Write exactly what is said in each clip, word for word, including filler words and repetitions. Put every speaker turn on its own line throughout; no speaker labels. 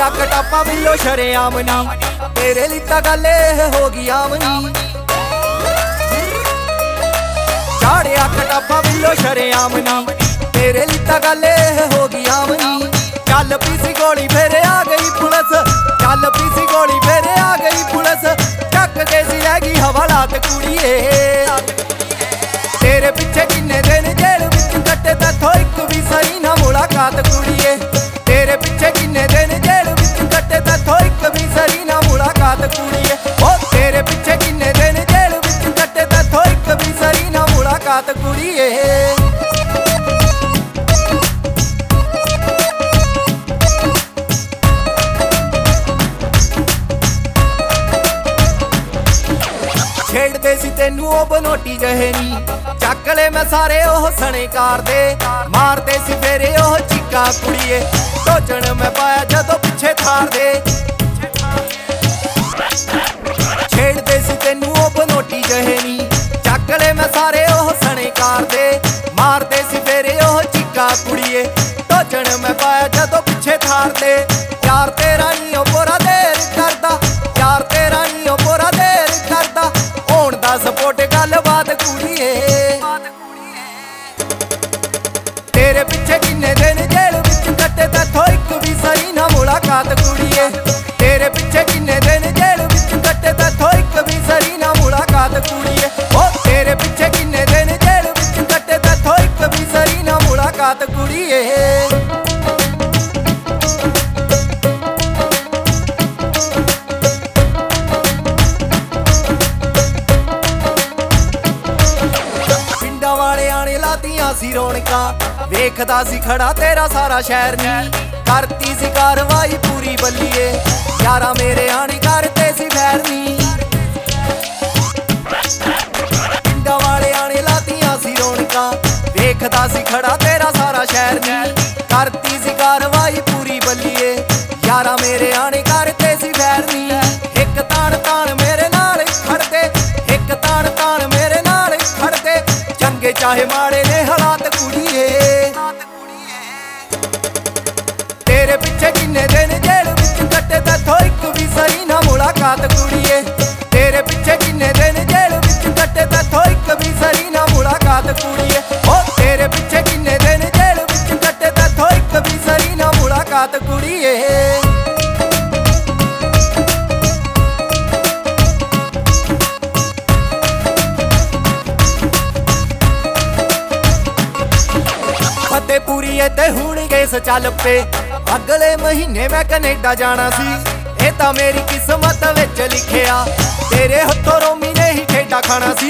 झाड़िया कटापा बिलो शरेआम नी, तेरे लिए तां गल एह हो गई आम नी। झाड़िया कटापा बिलो शरेआम नी, तेरे लिए तां गल एह हो गई आम नी। चल पीसी गोली फिर आ गई पुलिस, चल पीसी गोली फिर आ गई पुलिस, चक के सी रह गई हवालात कुड़िए। तेरे पिछे किन्ने दिन जेल विच कट्टे तैथों इक भी सही ना मुलाकात कुड़िए। तेरे पिछे किन्ने दिन जेल विच कट्टे तैथों इक भी सही ना मुलाकात कुड़िए। ओ तेरे पिछे किन्ने दिन जेल विच कट्टे तैथों इक भी सही ना मुलाकात कुड़िए। छेड़दे सी तैनू ओ बनोटी जहे नी, चक ले मैं सारे ओह सने कार दे, मारदे सी फेरे ओह चिक्का कुड़िए। टोचन मैं पाया जदों पिछे थार दे, छेड़दे सी तैनू ओ बनोटी जहे नी, चक ले मैं सारे ओह सने कार दे, मारदे सी फेरे ओह चिक्का कुड़िए। टोचन मैं पाया जदों पिछे थार दे, यार तेरा नी ओ पूरा देर करदा, यार तेरा नी ओ पूरा देर करदा, होण दा सपोर्ट गलबात कुड़िए। तेरे पिछे किन्ने दिन जेल विच कट्टे तैथों इक भी सही ना मुलाकात कुड़िए। तेरे पिछे किन्ने दिन जेल विच कट्टे तैथों इक भी सही ना मुलाकात कुड़िए। ओ तेरे पिछे किन्ने दिन जेल विच कट्टे तैथों इक भी सही ना मुलाकात कुड़िए। लातियां सी रौनका वेखदा सी खड़ा तेरा सारा शहर नी, करती सी कारवाई पूरी बल्लिए, यारा मेरे आने करते सी फैर नी। पिंडा वाले आने लातियां सी रौनका वेखदा सी खड़ा तेरा सारा शहर नी, करती सी कारवाई पूरी बल्लिए, यारा मेरे आने करते सी फैर नी। एक तान तान मेरे नाल खड़दे, एक तान तान मेरे नाल खड़दे, चंगे चाहे माड़े ने हालात कुड़िए। तेरे पिछे किन्ने दिन जेल विच कट्टे तैथों इक भी सही ना मुलाकात कुड़िए। तेरे पिछे किन्ने दिन जेल विच कट्टे तैथों इक भी सही ना मुलाकात कुड़िए। ओ तेरे पिछे किन्ने दिन जेल विच कट्टे तैथों इक भी सही ना मुलाकात कुड़िए। फतेहपुरी ते हुण केस चल पे, अगले महीने मैं कनेडा जाना सी, ए तां मेरी किस्मत विच लिखिया, तेरे हत्थों रोमी ने ही ठेडा खाना सी।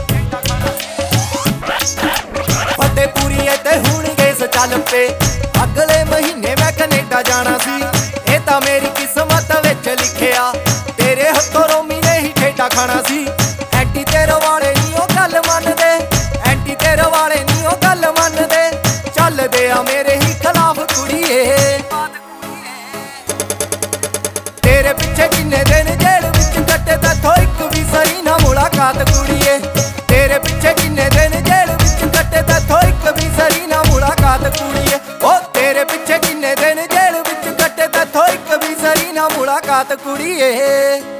फतेहपुरी ते हुण केस चल पे, अगले महीने मैं कनेडा जाना सी, ए तां मेरी किस्मत विच लिखिया, तेरे हत्थों रोमी ने ही ठेडा खाना सी। एंटी तेरे वाले नी ओ गल मनदे, एंटी तेरे वाले नी ओ गल मनदे, चलदे आ मेरे ही खिलाफ कुड़िए। तेरे पिछे किन्ने दिन जेल विच कट्टे तैथों इक भी सही ना मुलाकात कुड़िए। तेरे पिछे किन्ने दिन जेल विच कट्टे तैथों इक भी सही ना मुलाकात कुड़िए। ओ तेरे पिछे किन्ने दिन जेल विच कट्टे तैथों इक भी सही ना मुलाकात कुड़िए।